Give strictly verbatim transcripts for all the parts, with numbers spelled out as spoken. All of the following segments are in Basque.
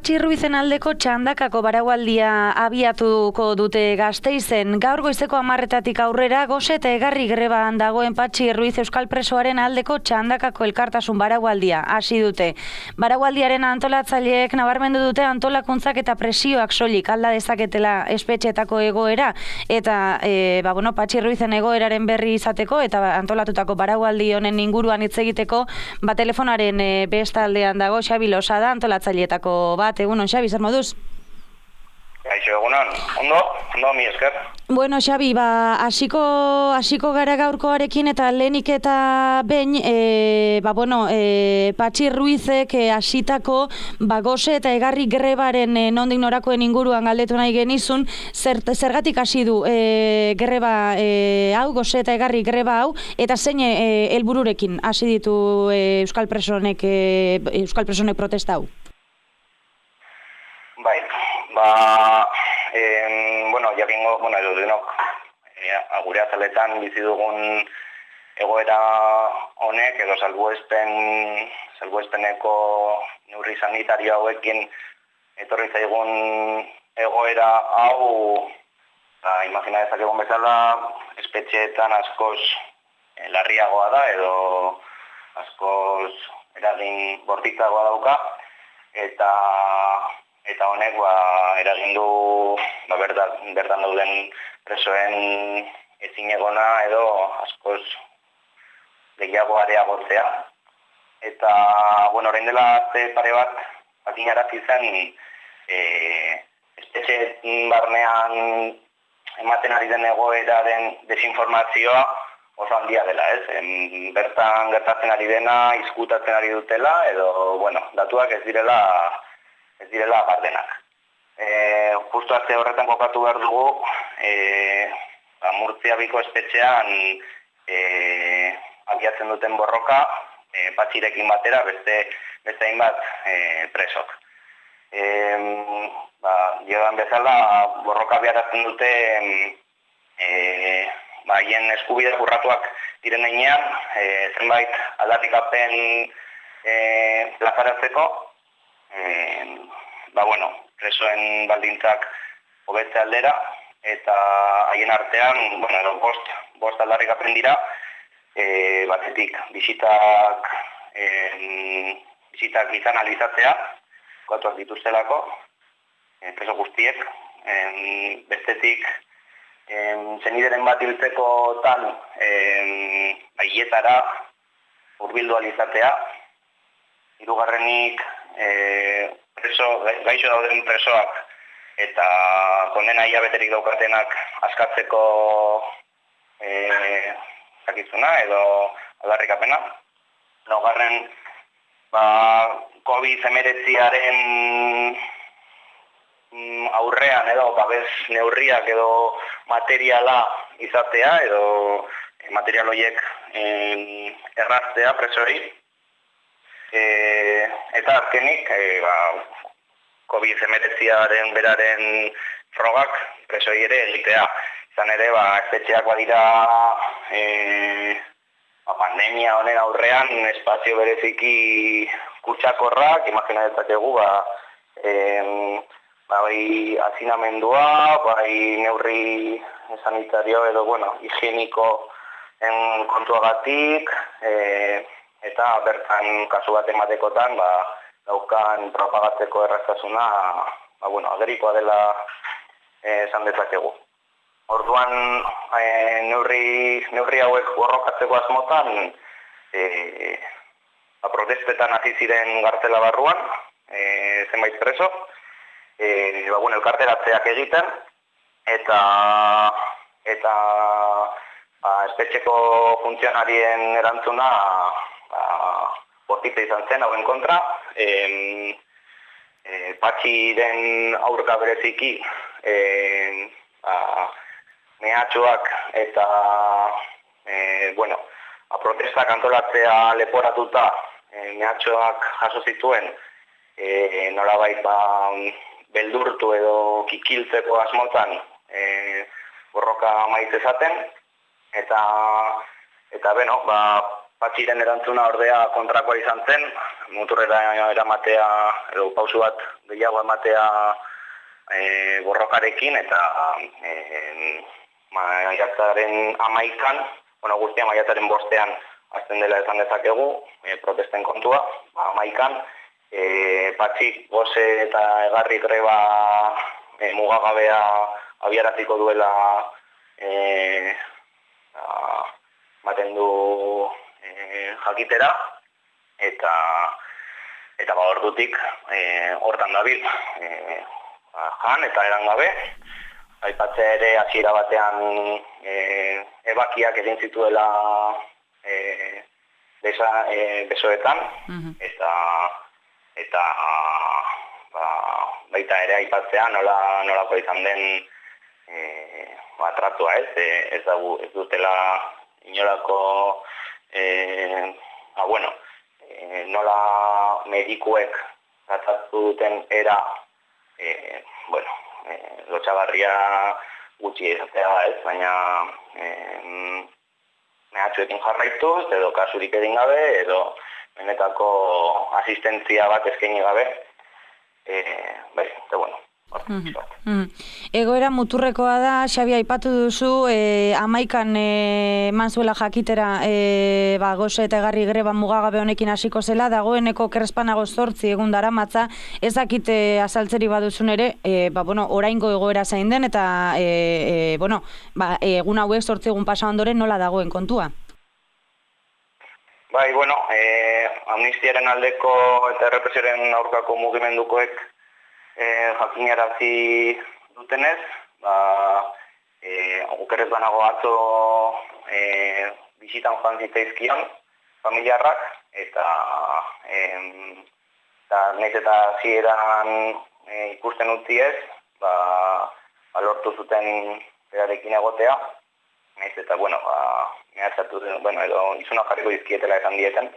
Patxi Ruizen aldeko txandakako baraualdia abiatuko dute Gasteizen. Gaur goizeko hamarretatik aurrera gose eta egarri greban dagoen Patxi Ruiz euskal presoaren aldeko txandakako elkartasun baraualdia hasi dute. Baraualdiaren antolatzaileek nabarmendu dute antolakuntzak eta presioak soilik alda dezaketela espetxeetako egoera eta e, ba, bueno, Patxi Ruizen egoeraren berri izateko eta antolatutako baraualdi honen inguruan hitz egiteko ba, telefonaren e, bestaldean dago Xabi Losada antolatzaileetako bat, egunon, Xabi, zer moduz? Gaixo, egunon, ondo, ondo, mi esker. Bueno, Xabi, ba, hasiko hasiko gara gaurkoarekin eta lehenik eta behin, e, ba, bueno, e, Patxi Ruizek hasitako ba, gose eta egarri grebaren e, nondik norakoen inguruan galdetu nahi genizun, zer, zergatik hasi du e, greba e, hau, gose eta egarri greba hau, eta zein e, helbururekin hasi ditu e, euskal presonek, e, euskal presonek protesta hau? Bai, ba, en, bueno, jakingo, bueno, edo denok, e, gure azaletan bizi dugun egoera honek, edo salbuespen, salbuespeneko neurri sanitario hauekin etorri zaigun egoera hau, ba, imagina dezakegun bezala, espetxeetan askoz e, larriagoa da, edo askoz eragin bortitzagoa dauka, eta eta honek ba, eragin du ba, bertan, bertan dauden presoen ezinegona edo askoz gehiago areagotzea. Eta, bueno, orain dela aste pare bat, jakinarazi zen e, espetxe barnean ematen ari den egoeraren desinformazioa oso handia dela, ez? En, bertan gertatzen ari dena, izkutatzen ari dutela, edo, bueno, datuak ez direla ez direla gardenak. E, justu aste horretan kokatu behar dugu, e, ba, Murtziabiko espetxean e, abiatzen duten borroka, e, Patxirekin batera beste beste hainbat e, presok. E, ba, joan bezala borroka abiatzen dute e, ba, hien eskubide urratuak diren heinean, e, zenbait aldarrikapen e, plazaratzeko, E, ba, bueno, presoen baldintzak hobetze aldera, eta haien artean, bueno, edo bost, bost aldarrikapen dira, e, batetik bisitak, e, bisitak izan alizatzea, koatuak dituztelako, e, preso guztiek, e, bestetik, e, zenideren bat hiltzeko tan, e, aietara hurbildu alizatea, hirugarrenik, E, preso, gaixo dauden presoak eta kondena hilabeterik daukatenak askatzeko e, zakitzuna edo aldarrikapena. Laugarren, ba, covid hemeretziaren aurrean edo babes neurriak edo materiala izatea edo material horiek erraztea presoi. E, eta azkenik, e, ba, covid hemeretziaren beraren frogak presoi ere egitea. Izan ere, ba, espetxeak badira e, ba, pandemia honen aurrean espazio bereziki kutsakorrak, imagina dezakegu, ba, e, ba, bai hazinamendua, bai neurri sanitario edo, bueno, higieniko en kontuagatik, e, eta bertan kasu bat ematekotan ba, daukan propagatzeko erraztasuna ba, bueno, agerikoa dela esan dezakegu. Orduan e, neurri, neurri hauek borrokatzeko asmotan e, ba, protestetan hasi ziren gartela barruan, e, zenbait preso, e, ba, bueno, elkarteratzeak egiten, eta eta ba, espetxeko funtzionarien erantzuna bortitza izan zen hauen kontra, e, e, Patxiren aurka bereziki e, a, mehatxoak eta e, bueno, a protestak antolatzea leporatuta e, mehatxoak jaso zituen e, nolabait ba, beldurtu edo kikiltzeko asmotan e, borroka maiz ezaten, eta eta beno, ba, Patxiren erantzuna ordea kontrakoa izan zen, muturrera eramatea, edo pausu bat gehiago ematea e, borrokarekin, eta e, maiatzaren amaikan, bueno, guztia maiatzaren bostean azten dela esan dezakegu, e, protesten kontua, ba, amaikan, e, patxik goze eta egarri greba e, mugagabea abiaraziko duela e, a, maten du e, jakitera, eta eta ba ordutik e, hortan dabil e, ba, jan eta eran gabe, aipatzea ere hasiera batean e, ebakiak egin zituela e, besa, e, besoetan, uh-huh. eta eta ba, baita ere aipatzea nola nolako izan den e, ba, tratua ez, e, ez, dago, ez dutela inolako e, ba, bueno, e, nola medikuek tratatu duten era e, bueno, e, lotxagarria gutxi izatea ez, baina e, mehatxuekin jarraituz, edo kasurik egin gabe, edo benetako asistentzia bat eskaini gabe, e, bai, eta bueno. Mm -hmm. Egoera muturrekoa da, Xabi, aipatu duzu, e, amaikan e, eman zuela jakitera e, ba, goze eta egarri greba mugagabe honekin hasiko zela, dagoeneko kerrespanago zortzi egun daramatza, ez dakite azaltzeri baduzun ere, e, ba, bueno, oraingo egoera zain den, eta e, e, bueno, ba, egun hauek zortzi egun pasa ondoren nola dagoen kontua? Bai, bueno, e, amnistiaren aldeko eta errepresioaren aurkako mugimendukoek E, jakinarazi dutenez, ba, e, okerez banago atzo e, bisitan joan zitzaizkion familiarrak, eta e, nahiz eta zieran e, ikusten utzi ez, ba, ba, lortu zuten berarekin egotea, nahiz eta, bueno, ba, mehatzatu, bueno, edo izuna jarriko dizkietela esan dieten.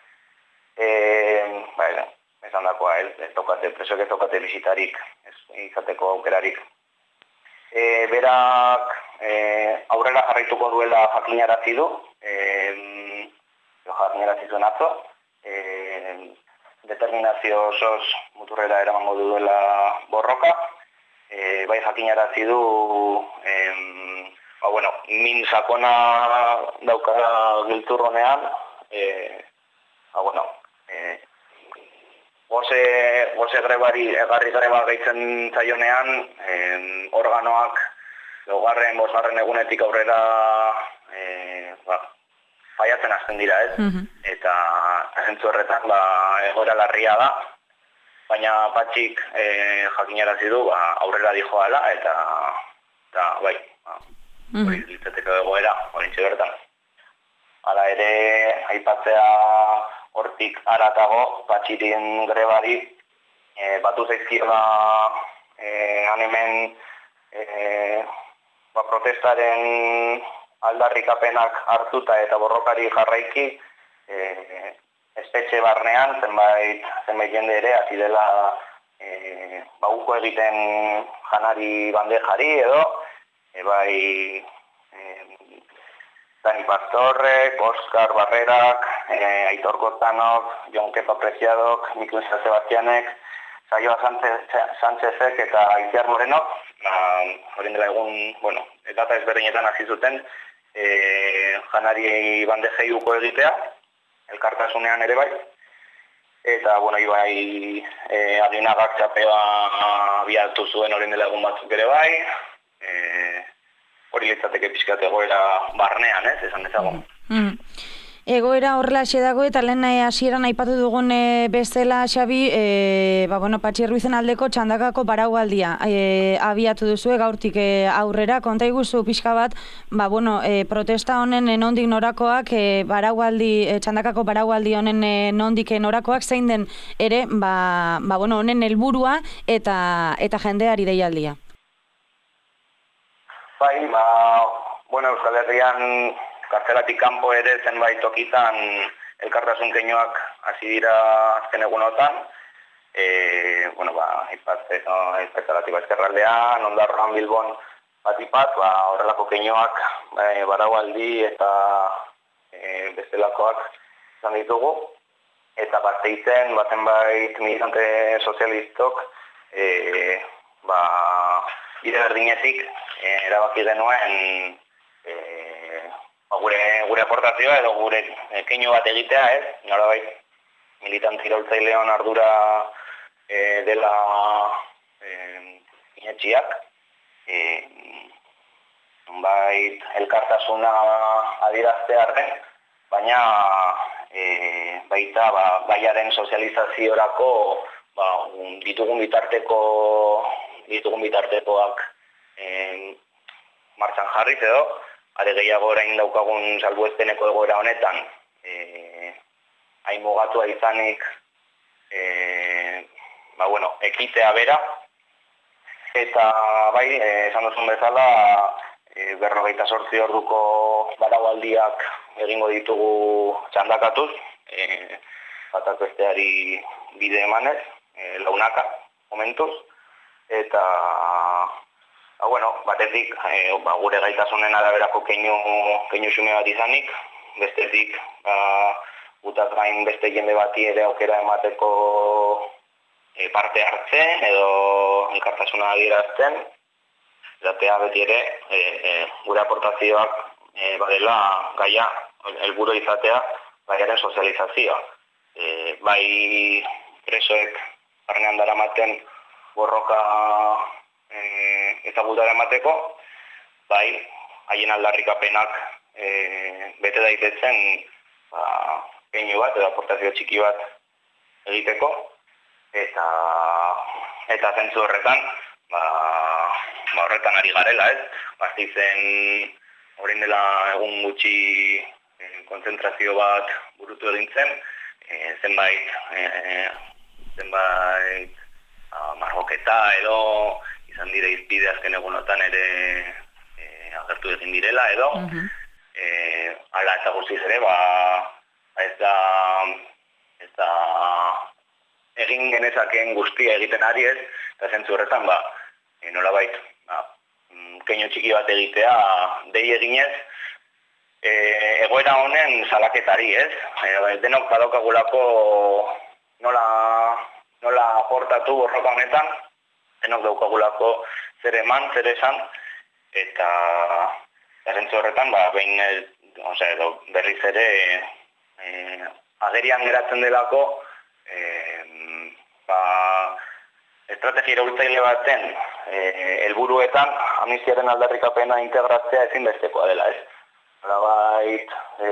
E, ba, edo, esan dakoa, ez, ez tokate, presoek ez tokate bisitarik, ez izateko aukerarik. E, berak e, aurrera jarraituko duela jakinarazi du, e, jakinarazi zuen atzo, e, determinazio osoz muturrera eramango duela borroka, e, bai jakinarazi du, e, ba, bueno, min sakona daukara giltzurronean, e, ba, bueno, e, Goze, goze grebari, egarri greba gehitzen zaionean, eh, organoak laugarren, bosgarren egunetik aurrera eh, ba, faiatzen hasten dira, ez? Mm-hmm. Eta zentzu horretan ba, egoera larria da, baina patxik eh, jakinarazi du ba, aurrera dijoala, eta, eta bai, ba, mm-hmm. hori ditzeteko egoera, hori bertan. Hala ere, aipatzea hortik aratago, patxirin grebari, e, batu zaizkiola e, animen e, ba, protestaren aldarrikapenak hartuta eta borrokari jarraiki, e, espetxe barnean, zenbait, zenbait jende ere, hasi dela e, ba, uko egiten janari bandejari edo, e, bai, e, Dani Pastorrek, Oskar Barrerak, eh, Aitor Cortanok, Jon Kepa Preciadok, Mikel San Sebastianek, Saioa Sánchezek eta Aitziar Morenok, hori dela egun, bueno, data ezberdinetan hasi zuten, eh, janari bandejei uko egitea, elkartasunean ere bai, eta, bueno, ibai eh, aginagak txapea abiatu zuen hori dela egun batzuk ere bai, eh, hori litzateke pixkat egoera barnean, ez, esan dezagun. Mm. Egoera horrelaxe dago eta lehen hasieran aipatu dugun e, bezala, Xabi, e, ba, bueno, Patxi Ruizen aldeko txandakako baraualdia e, abiatu duzue gaurtik e, aurrera, konta iguzu pixka bat, ba, bueno, e, protesta honen e, nondik norakoak, e, baraualdi, e, txandakako baraualdi honen e, nondik norakoak, zein den ere, ba, ba, bueno, honen helburua eta, eta jendeari deialdia. Bai, ba, bueno, Euskal Herrian kartzelatik kanpo ere zenbait tokitan elkartasun keinoak hasi dira azken egunotan. E, bueno, ba, ipatze, no, ipatze ezkerraldean, Ondarroan Bilbon bat ipat, ba, horrelako keinoak e, baraualdi eta e, bestelakoak izan ditugu. eta Gasteizen bazenbait militante sozialistok e, ba, bide berdinetik e, erabaki genuen e, ba, gure, gure aportazioa edo gure keinu bat egitea, ez? Norabait militante iraultzaileon ardura e, dela e, inetxiak, e, bait elkartasuna adieraztearren, baina e, baita ba, gaiaren sozializaziorako ba, ditugun bitarteko ditugun bitartekoak e, martxan jarriz edo, are gehiago orain daukagun salbuespeneko egoera honetan, e, hain mugatua izanik e, ba, bueno, ekitea bera, eta bai, e, esan duzun bezala, e, berrogeita zortzi orduko baraualdiak egingo ditugu txandakatuz, e, batak besteari bide emanez, e, launaka momentuz, eta ba, bueno, batetik e, ba, gure gaitasunen araberako keinu, keinu xume bat izanik, bestetik ba, gutaz gain beste jende bati ere aukera emateko e, parte hartzen edo elkartasuna adierazten, zatea beti ere e, e, gure aportazioak e, badela gaia, helburu izatea, gaiaren sozializazioa. E, bai presoek barnean daramaten borroka e, ezagutara emateko, bai haien aldarrikapenak e, bete daitezen ba, keinu bat edo aportazio txiki bat egiteko, eta eta zentzu horretan ba, ba horretan ari garela, ez? Gasteizen orain dela egun gutxi e, kontzentrazio bat burutu egin zen, e, zenbait e, zenbait a, margoketa edo izan dire izpide azken egunotan ere e, agertu egin direla edo, uh-huh. e, ala eta guztiz ere, ba, ez da, ez da egin genezakeen guztia egiten ari ez, eta zentzu horretan, ba, e, nolabait, ba, keinu txiki bat egitea dei eginez, e, egoera honen salaketari ez, e, denok badaukagulako nola, nola aportatu borroka honetan, denok daukagulako zer eman, zer esan, eta zentzu horretan, ba, behin, ose, berriz ere, e, agerian geratzen delako, e, ba, estrategia iraultzaile baten helburuetan e, amnistiaren aldarrikapena integratzea ezinbestekoa dela, ez? Horabait, e,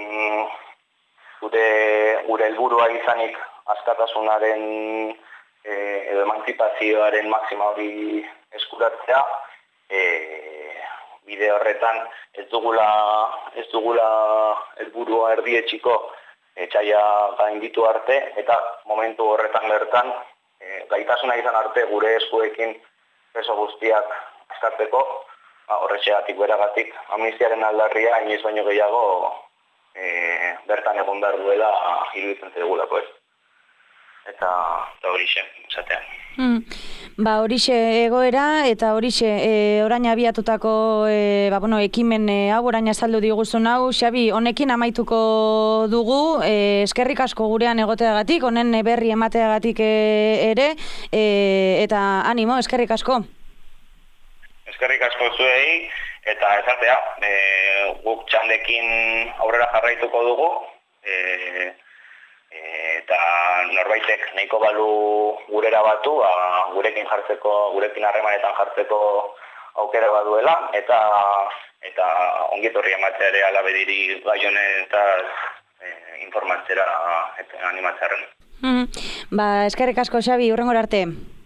gure, gure helburua izanik askatasunaren e, edo emantzipazioaren maksima hori eskuratzea, e, bide horretan ez dugula ez dugula helburua erdietsiko etxaia gainditu arte, eta momentu horretan bertan e, gaitasuna izan arte gure eskuekin preso guztiak eskatzeko, ba, horretxeatik beragatik amnistiaren aldarria inoiz baino gehiago e, bertan egon behar duela iruditzen zegulako, ez? Eta horixe, esatean. Hmm. Ba, horixe egoera eta horixe e, orain abiatutako e, ba, bueno, ekimen e, hau, orain azaldu diguzun hau. Xabi, honekin amaituko dugu, e, eskerrik asko gurean egoteagatik, honen berri emateagatik e, ere, e, eta animo, eskerrik asko. Eskerrik asko zuei, eta esatea, e, guk txandekin aurrera jarraituko dugu, e, eta norbaitek nahiko balu gurera batu, ba, gurekin jartzeko, gurekin harremanetan jartzeko aukera baduela, eta eta ongitorri ematea ere alabediri gai honetaz e, informatzera eta animatzearen. Mm, ba, eskerrik asko, Xabi, hurrengora arte.